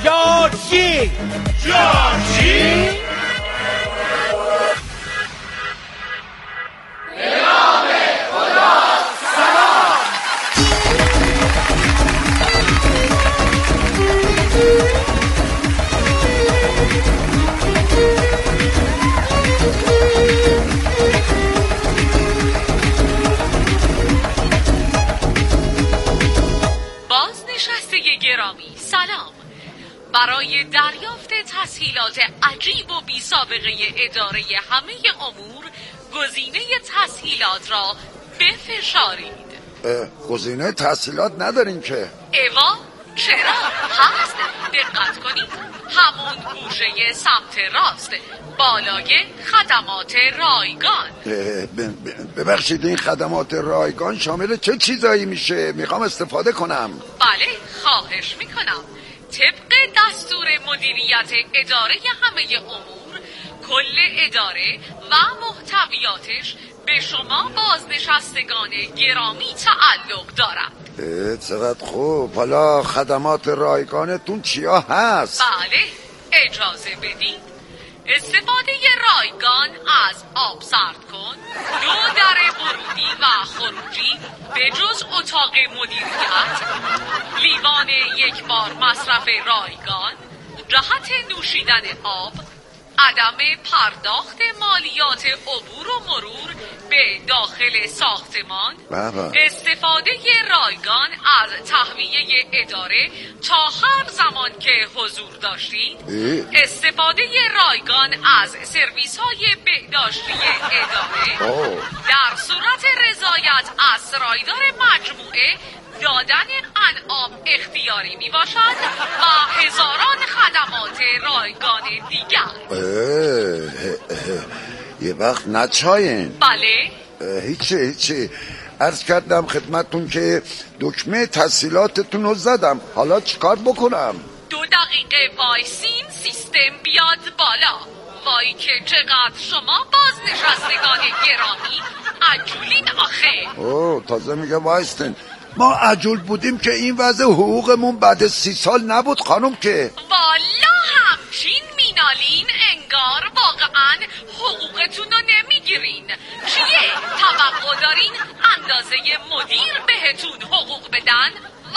جورجی گرامی سلام. برای دریافت تسهیلات عجیب و بی سابقه اداره همه امور گزینه تسهیلات را بفشارید. گزینه تسهیلات ندارین که؟ ایوا چرا؟ هست. دقت کنید، همون گوشه سمت راست بالای خدمات رایگان. ببخشید این خدمات رایگان شامل چه چیزایی میشه؟ میخوام استفاده کنم. بله خواهش میکنم. طبق دستور مدیریت اداره همه امور کل اداره و محتویاتش به شما بازنشستگان گرامی تعلق دارد. چقدر خوب. حالا خدمات رایگانتون چیا هست؟ بله اجازه بدید. استفاده رایگان از آب سرد کن، 2 در ورودی و خروجی به جز اتاق مدیریت، لیوان 1 بار مصرف رایگان، جهت نوشیدن آب، عدم پرداخت مالیات عبور و مرور به داخل ساختمان، استفاده رایگان از تهویه اداره تا هر زمان که حضور داشتید، استفاده رایگان از سرویس های بهداشتی اداره، در صورت رضایت از سرایدار مجموعه دادن انعام اختیاری می باشد و هزاران خدمات رایگان دیگر. یه وقت نچاین؟ بله هیچی عرض کردم خدمتون که دکمه تسهیلاتتون رو زدم. حالا چیکار بکنم؟ 2 دقیقه وایسین سیستم بیاد بالا. وای که چقدر شما بازنشستگان گرامی عجولین آخه. تازه میگه وایستین. ما عجول بودیم که این وضع حقوقمون بعد 30 سال نبود خانم که. والا همچین مینالین انگار واقعا حقوقتون رو نمیگیرین. چیه؟ توقع دارین اندازه مدیر بهتون حقوق بدن؟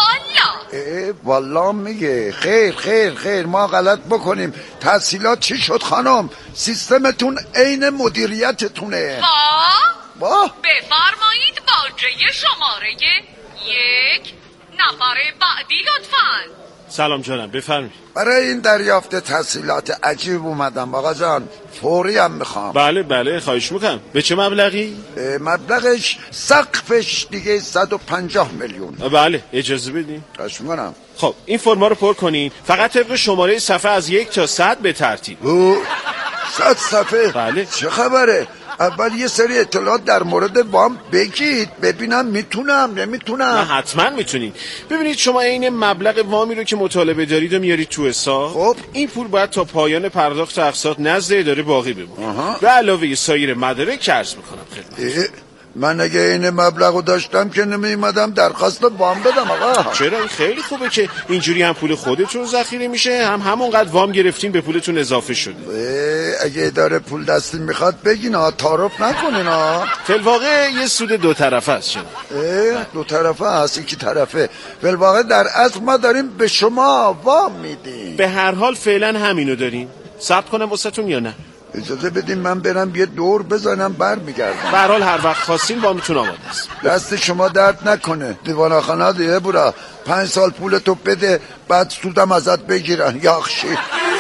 والا میگه خیر ما غلط بکنیم. تحصیلات چی شد خانم؟ سیستمتون عین مدیریتتونه. بفرمایید باجه شماره 1 نفر بعدی لطفاً. سلام جانم بفرمایید. برای این دریافت تسهیلات عجیب اومدم آقا جان. فوری هم میخوام. بله خواهش میکنم. به چه مبلغی؟ مبلغش سقفش دیگه 150 میلیون. بله اجازه بدین. خواهش میکنم. خب این فرما رو پر کنین، فقط طبق شماره صفحه از 1 تا 100 به ترتیب. 100 صفحه؟ بله. چه خبره؟ اول یه سری اطلاعات در مورد وام بگید ببینم میتونم نمیتونم. نه حتما میتونید. ببینید شما این مبلغ وامی رو که مطالبه دارید و میارید تو حساب. خب این پول باید تا پایان پرداخت اقساط نزد اداره باقی بمونه. به علاوه سایر مدارک عرض میکنم خدمت. من اگه این مبلغو داشتم که نمیومدم درخواست وام بدم آقا. چرا؟ این خیلی خوبه که اینجوری هم پول خودتون ذخیره میشه، هم همونقدر وام گرفتین به پولتون اضافه شده. اگه اداره پول دستی میخواد بگین تعارف نکنین فی‌الواقع یه سود 2 طرفه است شما. 2 طرفه است؟ یکی طرفه. فی‌الواقع در اصل ما داریم به شما وام میدیم. به هر حال فعلا همینو داریم. ثبت کنم واسهتون یا نه؟ اجازه بدین من برم یه دور بزنم برمیگردم. به هر حال هر وقت خواستین وامتون آماده است. دست شما درد نکنه. دیوانه‌خانه دیگه برا 5 سال پولتو بده بعد سودم ازت بگیرن یاخشی.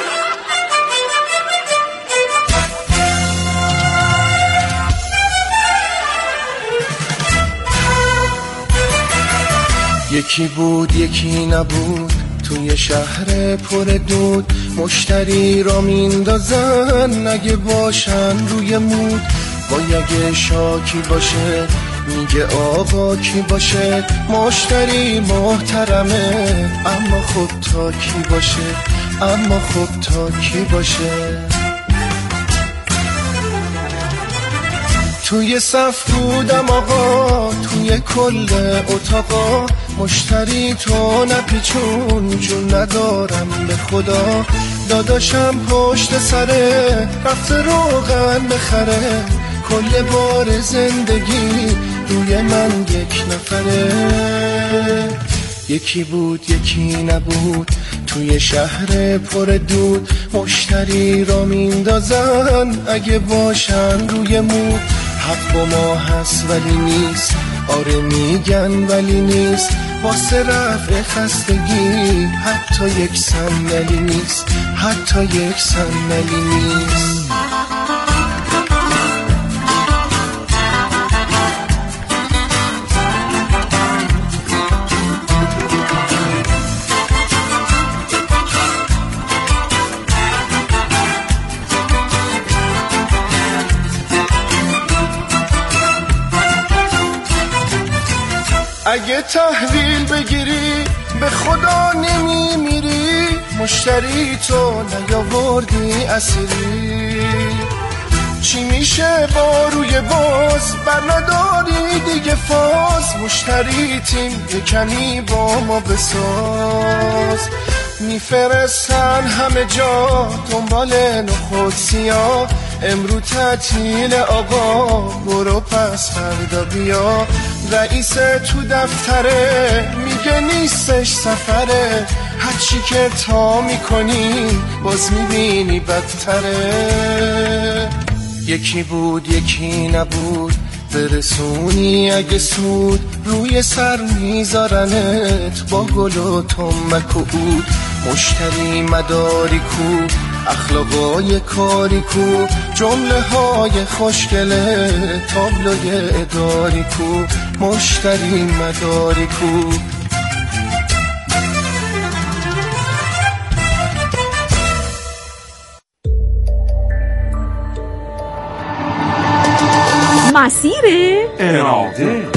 یکی بود یکی نبود توی شهر پر دود، مشتری را میندازن نگه باشن روی مود. باید شاکی باشه میگه آقا کی باشه، مشتری محترمه اما خب تا کی باشه، اما خب تا کی باشه. توی صف بودم آقا، توی کل اتاقا، مشتری تو نپیچون جون ندارم به خدا. داداشم پشت سره رفته روغن بخره، کل بار زندگی روی من یک نفره. یکی بود یکی نبود توی شهر پر دود، مشتری را میندازن اگه باشن روی مود. حق با ما هست ولی نیست، آره میگن ولی نیست، واسه رفع خستگی حتی یک صندلی نیست، حتی یک صندلی نیست. اگه تحویل بگیری به خدا نمیمیری، مشتری تو نیاوردی اسیری. چی میشه با روی باز بر نداری دیگه فاز، مشتری تیم یه کمی با ما بساز. میفرستن همه جا دنبال نخود سیاه، امرو تعطیل آقا برو پس فردا بیا. رئیس تو دفتره میگه نیستش سفره، هرچی که تا میکنی باز میبینی بدتره. یکی بود یکی نبود برسونی اگه سود، روی سر میذارنت با گل و تنبک و عود. مشتری مداری کو، اخلاقای کاری کو، جمله های خوشگله تابلوی اداری کو، مشتری مداری کو. مسیر اراده.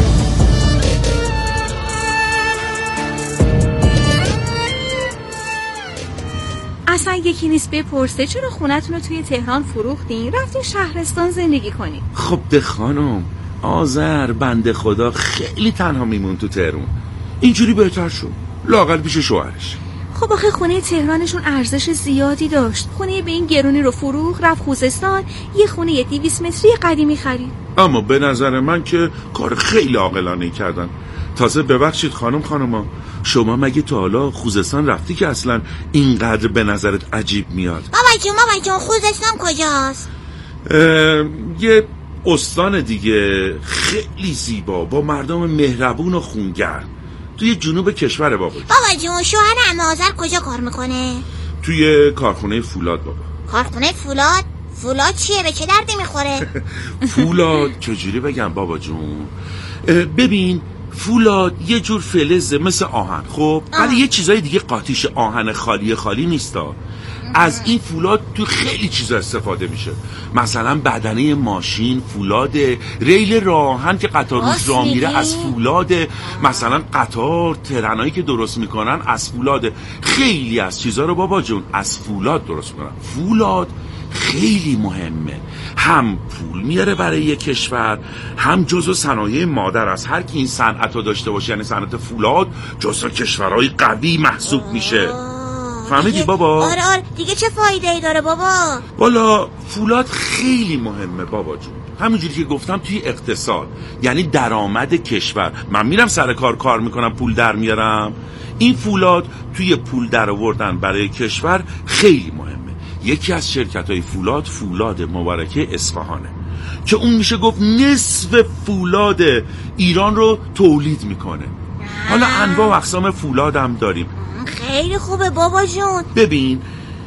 اصلا یکی نیست بپرسه چرا خونتون رو توی تهران فروختین رفتین شهرستان زندگی کنین؟ خب ده خانم، آذر بنده خدا خیلی تنها میمون تو تهران، اینجوری بهتر شد، لااقل پیش شوهرش. خب آخه خونه تهرانشون ارزش زیادی داشت، خونه به این گرونی رو فروخت رفت خوزستان، یه خونه 200 متری قدیمی خرید. اما به نظر من که کار خیلی عاقلانه‌ای کردن. تازه ببخشید خانوما، شما مگه تا حالا خوزستان رفتی که اصلا اینقدر به نظرت عجیب میاد؟ بابا جون خوزستان کجاست؟ یه استان دیگه خیلی زیبا با مردم مهربون و خونگرم توی جنوب کشور بابا جون. شوهر عمه آذر کجا کار میکنه؟ توی کارخونه فولاد بابا. کارخونه فولاد؟ فولاد چیه؟ به چه دردی میخوره؟ فولاد چجوری بگم بابا جون؟ ببین فولاد یه جور فلزه مثل آهن، خب ولی یه چیزای دیگه قاطیش آهن خالی نیستا. از این فولاد تو خیلی چیزا استفاده میشه، مثلا بدنه ماشین فولاده، ریل راهن که قطار روش راه میره از فولاده، مثلا قطار ترنایی که درست میکنن از فولاده. خیلی از چیزا رو بابا جون از فولاد درست میکنن. فولاد خیلی مهمه، هم پول میاره برای یک کشور، هم جزو صنایع مادر است. هر کی این صنعت رو داشته باشه یعنی صنعت فولاد جزو کشورهای قوی محسوب میشه. فهمیدی بابا؟ آره دیگه چه فایده ای داره بابا؟ والا فولاد خیلی مهمه بابا جون، همونجوری که گفتم توی اقتصاد، یعنی درآمد کشور. من میرم سر کار میکنم پول در میارم، این فولاد توی پول در آوردن برای کشور خیلی مهمه. یکی از شرکت‌های فولاد مبارکه اصفهانه که اون میشه گفت نصف فولاد ایران رو تولید میکنه. حالا انواع و اقسام فولاد هم داریم. خیلی خوبه بابا جون. ببین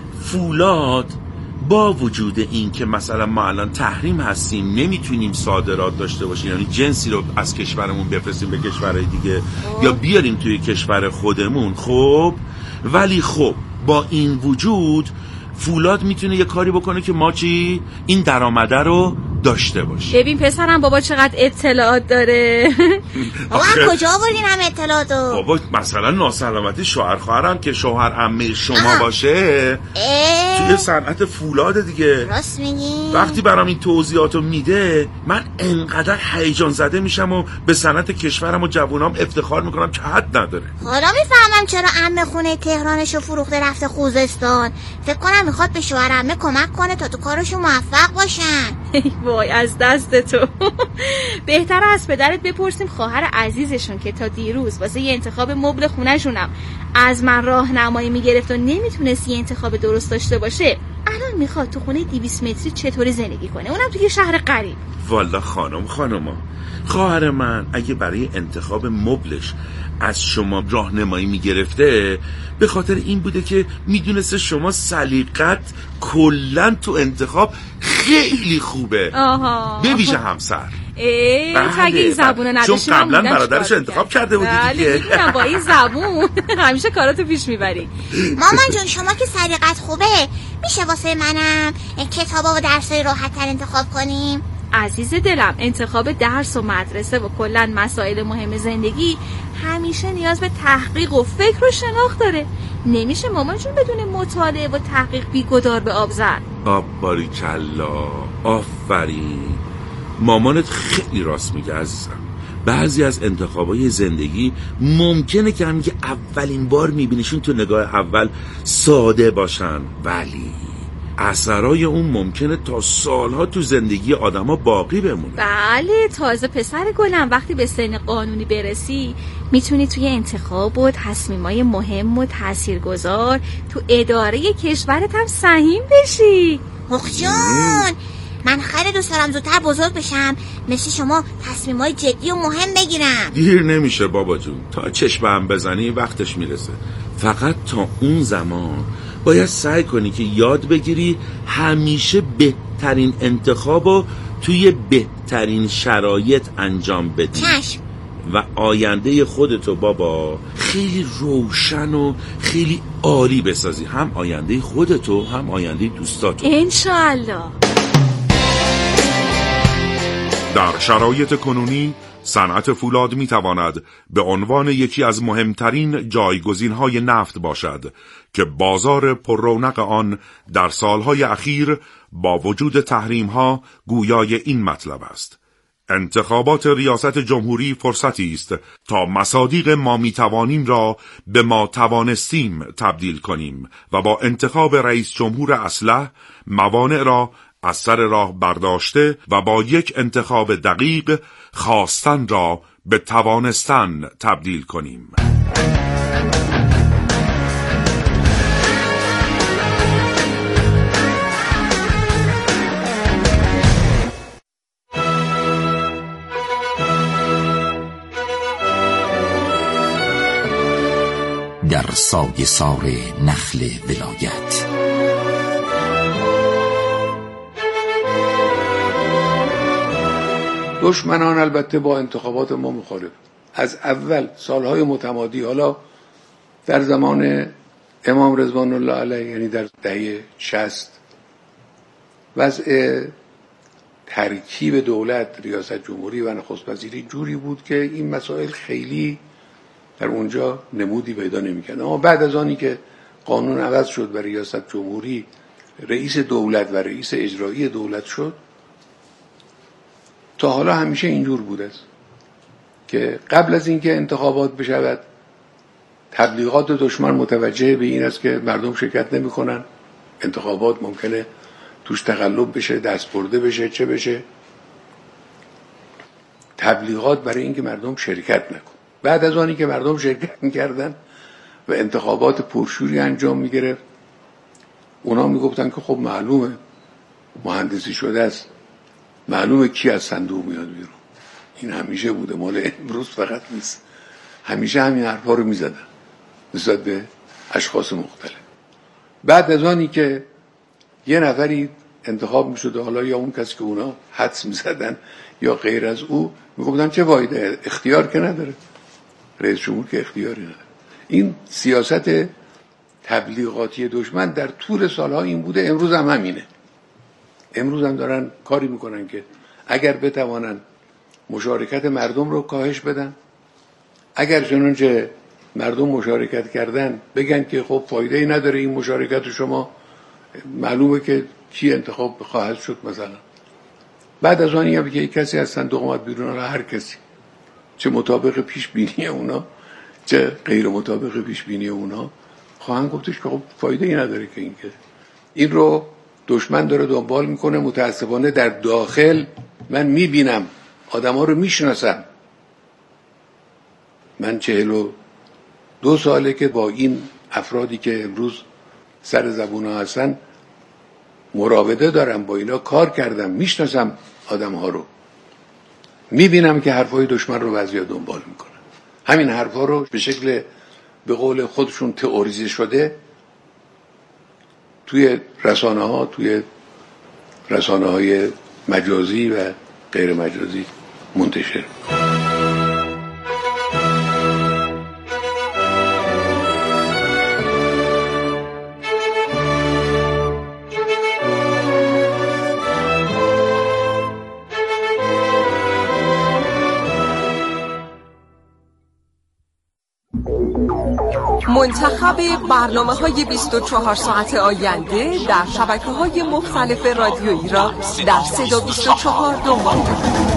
فولاد با وجود این که مثلا ما الان تحریم هستیم نمیتونیم صادرات داشته باشیم، یعنی جنسی رو از کشورمون بفرستیم به کشورهای دیگه یا بیاریم توی کشور خودمون، خب ولی خب با این وجود فولاد میتونه یه کاری بکنه که ما این درآمده رو داشته باشیم. ببین پسرم بابا چقدر اطلاعات داره. بابا کجا آوردین هم اطلاعاتو؟ بابا مثلا ناسلامتی شوهر خواهرم که شوهر عمه شما باشه توی صنعت فولاد دیگه. راست میگی؟ وقتی برام این توضیحاتو میده من انقدر هیجان زده میشم و به صنعت کشورم و جوونام افتخار میکنم که حد نداره. حالا میفهمم چرا عمه خونه تهرانشو فروخته رفته خوزستان. فکر کنم میخواد به شوهر عمه کمک کنه تا تو کارشون موفق باشن. وای از دست تو. بهتر از پدرت بپرسیم خواهر عزیزشون که تا دیروز واسه یه انتخاب مبل خونه‌شونم از من راهنمایی میگرفت و نمیتونست یه انتخاب درست داشته باشه، الان میخواد تو خونه 200 متری چطوری زندگی کنه، اونم تو یه شهر غریب. والا خانما خواهر من اگه برای انتخاب مبلش از شما راهنمایی میگرفته به خاطر این بوده که میدونسته شما سلیقت کلن تو انتخاب خیلی خوبه. به ویژه همسر. تو اگه این زبونو نداشتی چون قبلا برادرش انتخاب کرده بودی دیگه. میدونم با این زبون همیشه کاراتو پیش میبری. مامان جون شما که سلیقت خوبه میشه واسه منم کتابا و درسای راحت تر انتخاب کنیم؟ عزیز دلم، انتخاب درس و مدرسه و کلن مسائل مهم زندگی همیشه نیاز به تحقیق و فکر و شناخت داره. نمیشه مامان جون بدون مطالعه و تحقیق بیگدار به آب زد. باریکلا، آفرین. مامانت خیلی راست میگه عزیزم. بعضی از انتخابای زندگی ممکنه که همین که اولین بار میبینیشون تو نگاه اول ساده باشن، ولی اثرای اون ممکنه تا سالها تو زندگی آدما باقی بمونه. بله، تازه پسر گلم وقتی به سن قانونی برسی میتونی توی انتخاب و تصمیمای مهم و تاثیرگذار تو اداره کشورت هم سهیم بشی. جون من خیلی دوست دارم زودتر بزرگ بشم مثل شما تصمیمای جدی و مهم بگیرم. دیر نمیشه بابا جون، تا چشم هم بزنی وقتش میرسه. فقط تا اون زمان باید سعی کنی که یاد بگیری همیشه بهترین انتخابو توی بهترین شرایط انجام بدی. چشم. و آینده خودتو بابا خیلی روشن و خیلی عالی بسازی، هم آینده خودتو هم آینده دوستاتو انشالله. در شرایط کنونی صنعت فولاد میتواند به عنوان یکی از مهمترین جایگزین‌های نفت باشد که بازار پر رونق آن در سالهای اخیر با وجود تحریم‌ها گویای این مطلب است: انتخابات ریاست جمهوری فرصتی است تا مصادیق ما میتوانیم را به ما توانستیم تبدیل کنیم و با انتخاب رئیس جمهور اصلح موانع را از سر راه برداشته و با یک انتخاب دقیق خواستن را به توانستن تبدیل کنیم. در سایه سار نخل ولایت دشمنان البته با انتخابات ما مخالف از اول سالهای متمادی، حالا در زمان امام رضوان الله علیه یعنی در دهه 60 وضع ترکیب دولت ریاست جمهوری و نخست وزیری جوری بود که این مسائل خیلی در اونجا نمودی پیدا نمی‌کرد. اما بعد از آنی که قانون عوض شد و ریاست جمهوری رئیس دولت و رئیس اجرایی دولت شد، تا حالا همیشه اینجور بوده است که قبل از اینکه انتخابات بشود تبلیغات دشمن متوجه به این است که مردم شرکت نمی‌کنن، انتخابات ممکنه توش تقلب بشه، دست برده بشه، چه بشه، تبلیغات برای اینکه مردم شرکت نکن. بعد از آنی که مردم شرکت می‌کردن و انتخابات پرشوری انجام می‌گرفت، اونا میگفتن که خب معلومه مهندسی شده است، معلومه کی از صندوق میاد بیرون. این همیشه بوده، مال امروز فقط نیست. همیشه همین حرفا رو میزدن نسبت به اشخاص مختلف. بعد از آنی که یه نفری انتخاب میشد، حالا یا اون کسی که اونا حدس میزدن یا غیر از او، میگفتن چه فایده، اختیار که نداره، رئیس جمهور که اختیاری نداره. این سیاست تبلیغاتی دشمن در طول سالها این بوده، امروز هم همینه. امروز هم دارن کاری میکنن که اگر بتوانن مشارکت مردم رو کاهش بدن، اگر چنانچه مردم مشارکت کردن بگن که خب فایده ای نداره این مشارکت شما، معلومه که کی انتخاب خواهد شد مثلا، بعد از آن هم که کسی از صندوق اومد بیرون، هر کسی چه مطابق پیش بینی اونا چه غیر مطابق پیش بینی اونا خواهند گفتش که خب فایده ای نداره که این رو دشمن داره دنبال میکنه. متاسفانه در داخل من میبینم، آدم ها رو میشناسم. من 42 ساله که با این افرادی که امروز سر زبون ها هستن مراوده دارم، با اینا کار کردم، میشناسم آدم ها رو، میبینم که حرفای دشمن رو بعضیا دنبال میکنن. همین حرفا رو به شکل به قول خودشون تئوریزه شده توی رسانه های مجازی و غیر مجازی منتشر. منتخب برنامه‌های 24 ساعت آینده در شبکه‌های مختلف رادیویی را در صدا 24 دنبال کنید.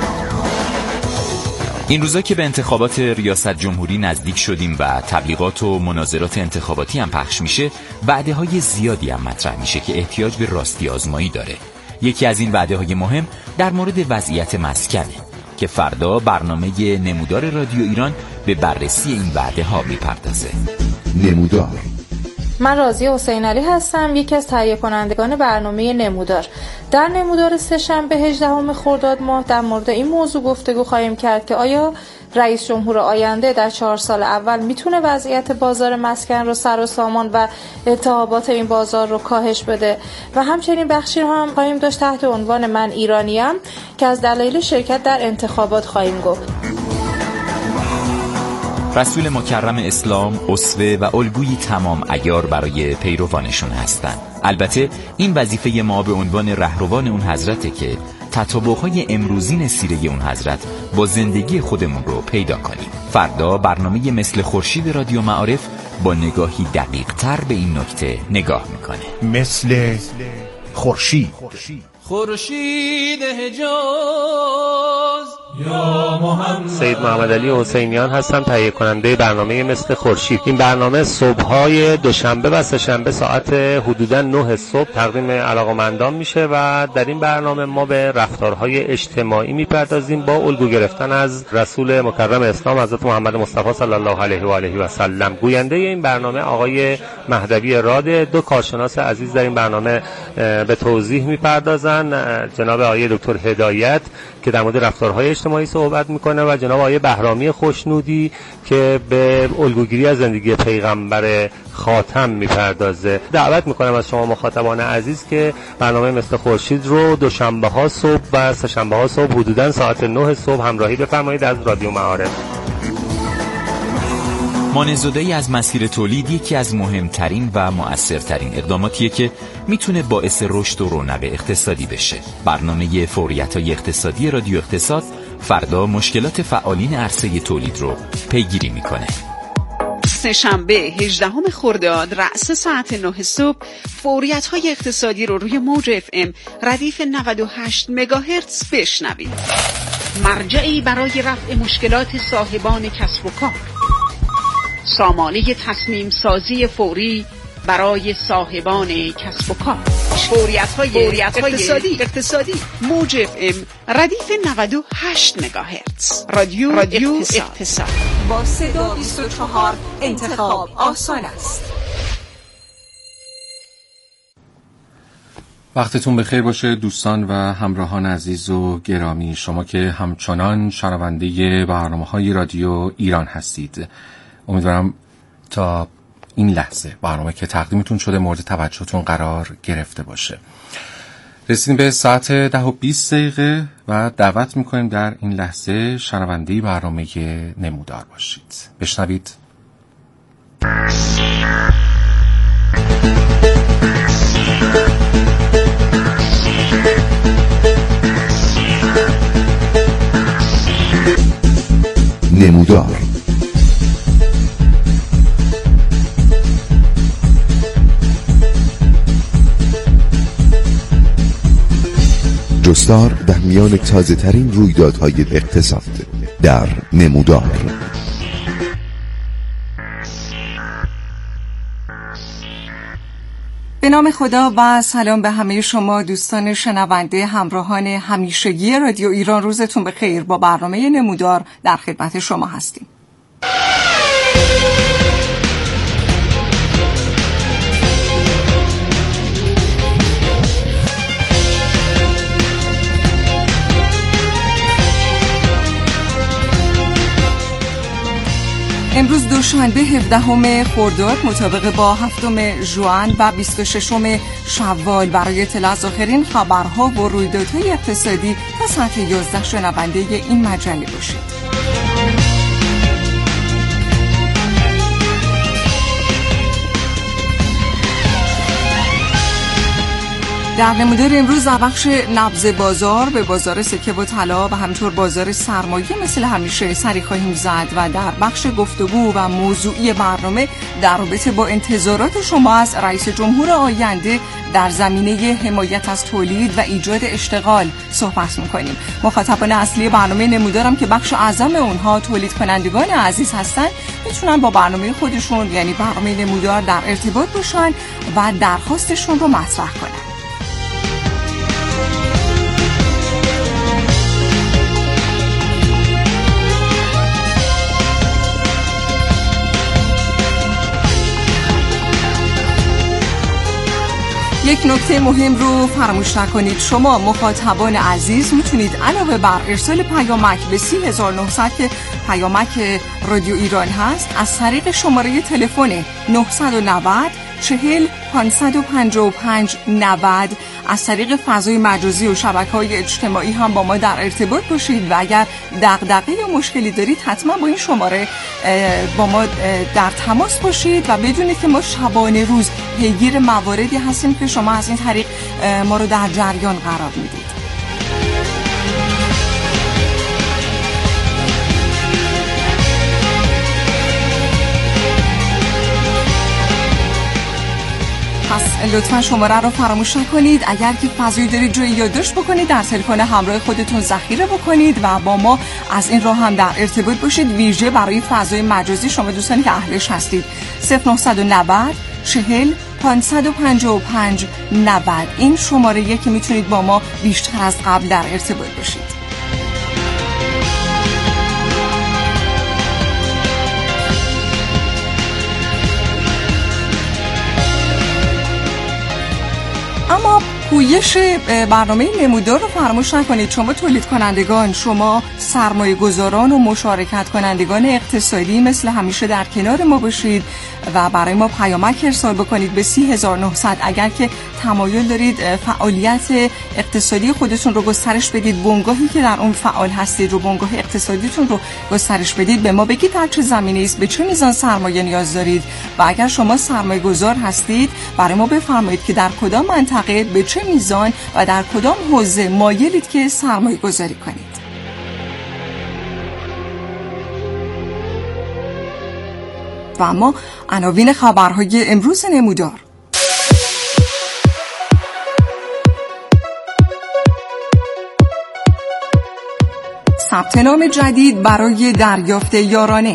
این روزا که به انتخابات ریاست جمهوری نزدیک شدیم و تبلیغات و مناظرات انتخاباتی هم پخش میشه، وعده‌های زیادی هم مطرح میشه که احتیاج به راستی آزمایی داره. یکی از این وعده‌های مهم در مورد وضعیت مسکنه که فردا برنامه نمودار رادیو ایران به بررسی این وعده‌ها میپردازه. نمودار. من راضیه حسین علی هستم، یکی از تهیه کنندگان برنامه نمودار. در نمودار سه‌شنبه 18 خرداد ماه در مورد این موضوع گفتگو خواهیم کرد که آیا رئیس جمهور آینده در 4 سال اول میتونه وضعیت بازار مسکن رو سر و سامان و التهابات این بازار رو کاهش بده و همچنین بخشی رو هم خواهیم داشت تحت عنوان من ایرانیم که از دلایل شرکت در انتخابات خواهیم گفت. رسول مکرم اسلام اسوه و الگوی تمام عیار برای پیروانشون هستند. البته این وظیفه ما به عنوان رهروان اون حضرته که تطابق‌های امروزین سیره اون حضرت با زندگی خودمون رو پیدا کنیم. فردا برنامه مثل خورشید رادیو معارف با نگاهی دقیق‌تر به این نکته نگاه میکنه. مثل خورشید. خورشید حجاز یا محمد. سید محمد علی حسینیان هستم، تهیه کننده برنامه مثل خورشید. این برنامه صبح‌های دوشنبه و سه‌شنبه ساعت حدوداً 9 صبح تقدیم علاقه‌مندان میشه و در این برنامه ما به رفتارهای اجتماعی میپردازیم با الگو گرفتن از رسول مکرم اسلام حضرت محمد مصطفی صلی الله علیه و آله و سلم. گوینده این برنامه آقای مهدوی راد. دو کارشناس عزیز در این برنامه به توضیح میپردازن، جناب آقای دکتر هدایت که در مورد رفتارهای اجتماعی صحبت میکنه و جناب آقای بهرامی خوشنودی که به الگوگیری از زندگی پیغمبر خاتم میپردازه. دعوت میکنم از شما مخاطبان عزیز که برنامه مثل خورشید رو دوشنبه ها صبح و سه‌شنبه ها صبح حدوداً ساعت 9 صبح همراهی بفرمایید از رادیو معارف. مانع‌زدایی از مسیر تولید یکی از مهمترین و مؤثرترین اقداماتیه که میتونه باعث رشد و رونق اقتصادی بشه. برنامه فوریت‌های اقتصادی رادیو اقتصاد فردا مشکلات فعالین عرصه تولید رو پیگیری میکنه. سه‌شنبه 18 خرداد رأس ساعت 9 صبح فوریت‌های اقتصادی رو روی موج FM ردیف 98 مگاهرتز بشنوید. مرجعی برای رفع مشکلات صاحبان کسب و کار. سامانه تصمیم سازی فوری برای صاحبان کسب و کار. فوریت‌های اقتصادی موج FM ردیف 98 مگاهرتز. رادیو اقتصاد. با صدا 24 انتخاب آسان است. وقتتون بخیر باشه دوستان و همراهان عزیز و گرامی، شما که همچنان شنونده برنامه‌های رادیو ایران هستید. امیدوارم تا این لحظه برنامه که تقدیمتون شده مورد توجهتون قرار گرفته باشه. رسیدیم به ساعت 10:20 و دعوت میکنیم در این لحظه شنونده برنامه نمودار باشید. بشنوید. نمودار. جستار در میان تازه ترین رویدادهای اقتصاد در نمودار. به نام خدا و سلام به همه شما دوستان شنونده همراهان همیشگی رادیو ایران. روزتون بخیر. با برنامه نمودار در خدمت شما هستیم. امروز دوشنبه 17 خرداد مطابق با 7 ژوئن و 26 شوال برای اطلاع از آخرین خبرها و رویدادهای اقتصادی تا ساعت 11 شنونده این مجله باشید. در نمودار امروز در بخش نبض بازار به بازار سکه و طلا و همینطور بازار سرمایه مثل همیشه سری خواهیم زد و در بخش گفتگو و موضوعی برنامه در رابطه با انتظارات شما از رئیس جمهور آینده در زمینه حمایت از تولید و ایجاد اشتغال صحبت می‌کنیم. مخاطبان اصلی برنامه نمودارم که بخش اعظم اونها تولید کنندگان عزیز هستن میتونن با برنامه خودشون یعنی برنامه نمودار در ارتباط باشن و درخواستشون رو مطرح کنن. یک نکته مهم رو فراموش نکنید. شما مخاطبان عزیز میتونید علاوه بر ارسال پیامک به 3900 که پیامک رادیو ایران هست از طریق شماره تلفن 990 40 555 90 از طریق فضای مجازی و شبکه‌های اجتماعی هم با ما در ارتباط باشید و اگر دغدغه یا مشکلی دارید حتما با این شماره با ما در تماس باشید و بدونید که ما شبانه روز پیگیر مواردی هستیم که شما از این طریق ما رو در جریان قرار میدید. پس لطفا شماره رو فراموش نکنید. اگر که فضایی دارید جایی یادداشت بکنید در تلفن همراه خودتون ذخیره بکنید و با ما از این راه هم در ارتباط باشید. ویژه برای فضای مجازی شما دوستانی که اهلش هستید 0990 40 555 90 این شماره که میتونید با ما بیشتر از قبل در ارتباط باشید. اما پویش برنامه نمودار رو فراموش نکنید. شما تولید کنندگان، شما سرمایه گذاران و مشارکت کنندگان اقتصادی مثل همیشه در کنار ما باشید و برای ما پیامک ارسال بکنید به 30900 اگر که تمایل دارید فعالیت اقتصادی خودتون رو گسترش بدید، بنگاهی که در اون فعال هستید رو بنگاه اقتصادیتون رو گسترش بدید، به ما بگید در چه زمینه‌ای است، به چه میزان سرمایه نیاز دارید و اگر شما سرمایه گذار هستید برای ما بفرمایید که در کدام منطقه به چه میزان و در کدام حوزه مایلید که سرمایه گذاری کنید. و اما عناوین خبرهای امروز نمودار. ثبت نام جدید برای دریافت یارانه.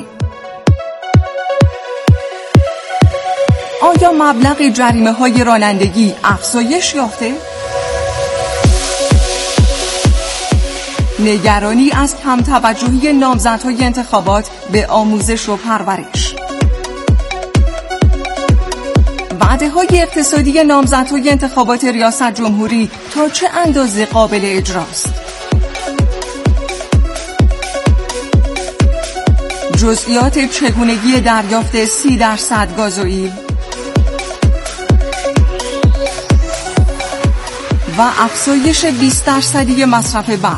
آیا مبلغ جریمه‌های رانندگی افزایش یافته؟ نگرانی از کم توجهی نامزدهای انتخابات به آموزش و پرورش. وعده‌های اقتصادی نامزدهای انتخابات ریاست جمهوری تا چه اندازه قابل اجراست؟ جزئیات چگونگی دریافت 30% گازوئیل و افزایش 20% مصرف برق.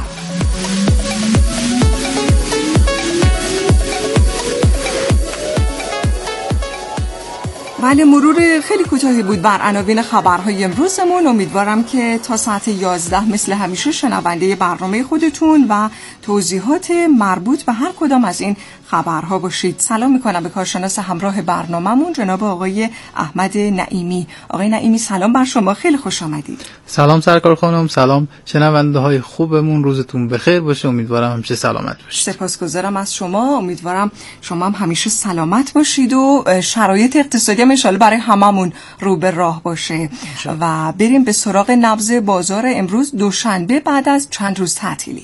بله، مرور خیلی کوتاهی بود بر عناوین خبرهای امروزمون. امیدوارم که تا ساعت 11 مثل همیشه شنونده برنامه خودتون و توضیحات مربوط به هر کدام از این خبرها باشید. سلام میکنم به کارشناس همراه برنامه‌مون جناب آقای احمد نعیمی. آقای نعیمی سلام بر شما، خیلی خوش آمدید. سلام سرکار خانم، سلام شنونده های خوبمون، روزتون بخیر باشه، امیدوارم همیشه سلامت باشید. سپاسگزارم از شما، امیدوارم شما هم همیشه سلامت باشید و شرایط اقتصادی هم انشالله برای هممون رو به راه باشه. و بریم به سراغ نبض بازار امروز دوشنبه بعد از چند روز تعطیلی.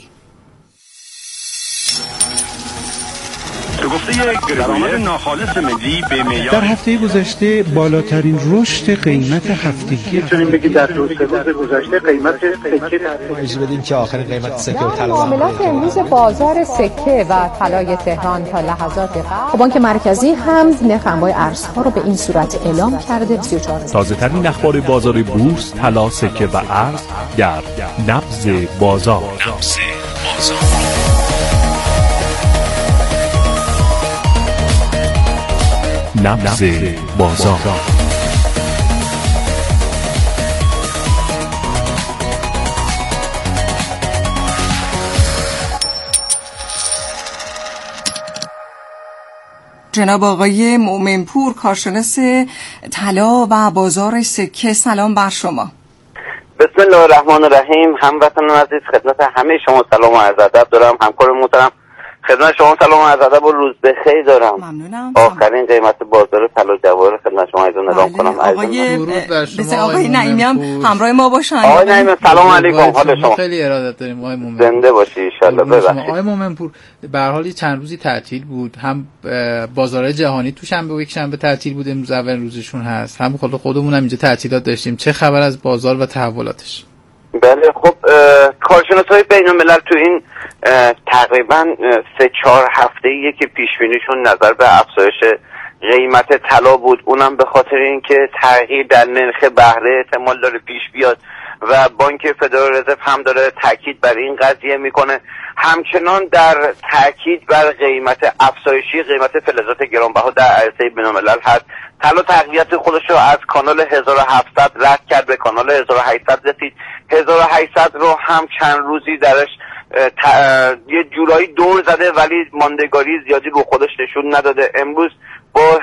درآمد ناخالص ملی به معیار در هفته گذشته بالاترین رشد قیمت هفتگی میتونیم بگیم در دو سه روز گذشته قیمت سکه اجازه بدیم که آخرین قیمت سکه و طلا معاملات امروز بازار سکه و طلای تهران تا لحظات قبل بانک مرکزی هم نرخ انواع ارزها رو به این صورت اعلام کرده. 34 تازه‌ترین اخبار بازار بورس، طلا، سکه و ارز در نبض بازار. نبض بازار. جناب آقای مومنپور کارشناس طلا و بازار سکه، سلام بر شما. بسم الله الرحمن الرحیم. هموطنان عزیز، خدمت همه شما سلام و عرض ادب دارم. همکار محترم خدمت شما سلام و عرض ادب و روز بخیر دارم. ممنونم. آخرین قیمت بازار طلا جواهر خدمت شما ایزون اعلام کنم. آقای نعیمی هم همراه ما باشن. آقای نعیمی سلام علیکم، حال شما؟ خیلی ارادت داریم آقای مومن. زنده باشی ان شاء الله. ببخشید آقای مومنپور، به هر حال چند روزی تعطیل بود، هم بازارهای جهانی تو شنبه و یک شنبه تعطیل بود، امروز اول روزشون هست، هم خودمون هم اینجا تعطیلات داشتیم. چه خبر از بازار و تحولاتش؟ بله خب کارشناسای بین‌الملل تو این تقریبا 3-4 هفته‌ایه که پیش‌بینیشون نظر به افزایش قیمت طلا بود، اونم به خاطر اینکه تغییر در نرخ بهره احتمال داره پیش بیاد و بانک فدرال رزرو هم داره تاکید بر این قضیه میکنه. همچنان در تاکید بر قیمت افزایشی قیمت فلزات گرانبها در عرصه بین‌الملل هست. طلا تقویت خودش رو از کانال 1700 رد کرد، به کانال 1800 رسید. 1800 رو هم چند روزی درش یه جورایی دور زده ولی ماندگاری زیادی رو خودش نشون نداده. امروز با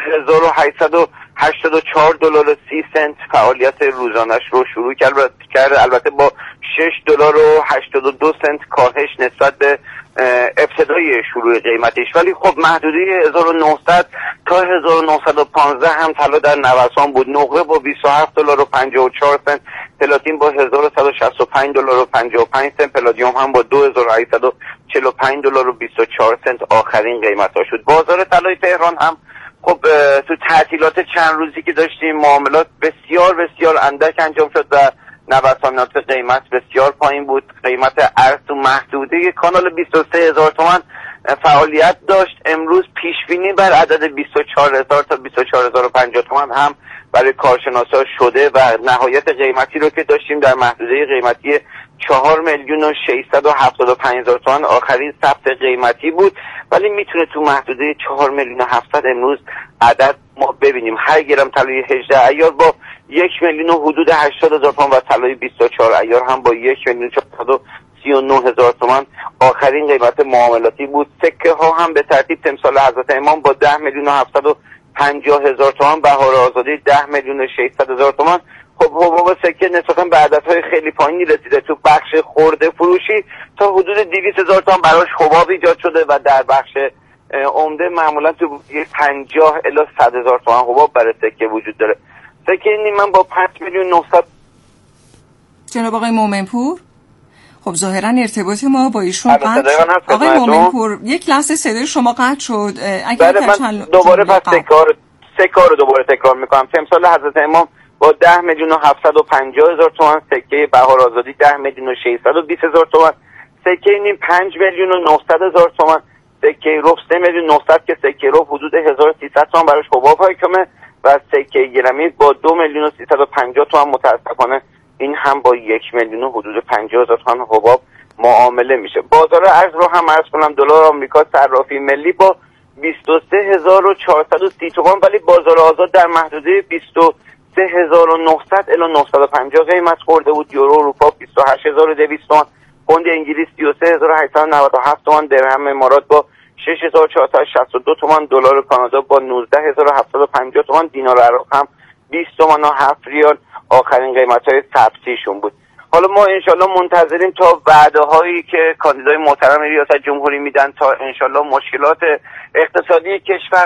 1884 دلار و 30 سنت فعالیت روزانش رو شروع کرد، البته با 6 دلار و 82 سنت کاهش نسبت به ابتدای شروع قیمتش، ولی خب محدوده 1900 تا 1915 هم طلا در نوسان بود. نقره با 27 دلار و 54 سنت، پلاتین با 1165 دلار و 55 سنت، پلادیوم هم با 2845 دلار و 24 سنت آخرین قیمت ها شد. بازار طلای تهران هم خب تو تعطیلات چند روزی که داشتیم معاملات بسیار اندک انجام شد و نوسانات قیمت بسیار پایین بود. قیمت ارز تو محدوده کانال 23000 تومان فعالیت داشت. امروز پیشبینی بر عدد 24000 تا 24050 تومان هم برای کارشناسا شده و نهایت قیمتی رو که داشتیم در محدوده قیمتی 4,675,000 تومان آخرین ثبت قیمتی بود، ولی میتونه تو محدوده 4,700,000 امروز عدد ما ببینیم. هر گرم طلای 18 ایار با 1,000,000 و حدود 80,000 تومان و طلای 24 ایار هم با 1,439,000 تومان آخرین قیمت معاملاتی بود. سکه ها هم به ترتیب تمثال حضرت امام با 10,750,000 تومان، بهار آزادی 10,600,000 تومان. خب حباب سکه نسبتا به عددهای خیلی پایینی رسیده. تو بخش خرده فروشی تا حدود 200,000 تومان براش حباب ایجاد شده و در بخش عمده معمولا تو 50 الی 100,000 تومان حباب برای سکه وجود داره. سکه من با 5,900,000. جناب آقای مومنپور، خب ظاهرا ارتباط ما با ایشون قطع شد. آقای مومنپور یک لحظه صدای شما قطع شد. اگر من دوباره پس سکه رو دوباره تکرار میکنم. تمثال حضرت امام با 10,750,000 تومان، سکه بهار آزادی 10,620,000 تومان، سکه نیم 5,900,000 تومان، سکه رب 3,900,000 که سکه رب حدود 1,300 تومان براش حباب حاکمه و سکه گرمی با 2,350,000 تومان متاسفانه این هم با 1,000,000 حدود 50,000 تومان حباب معامله میشه. بازار ارز رو هم عرض کنم. دلار آمریکا صرافی ملی با 23,430 تومان، ولی بازار آزاد در محدوده 23,900 الی 950 قیمت خورده بود. یورو اروپا 28,200 تومان، پوند انگلیس 33,897 تومان، درهم امارات با 6462 تومان، دلار کانادا با 19750 تومان، دینار عراق هم 20 تومان و 7 ریال آخرین قیمت‌های ثبتیشون بود. حالا ما انشالله منتظریم تا وعده هایی که کاندیدای محترم ریاست جمهوری میدن تا انشالله مشکلات اقتصادی کشور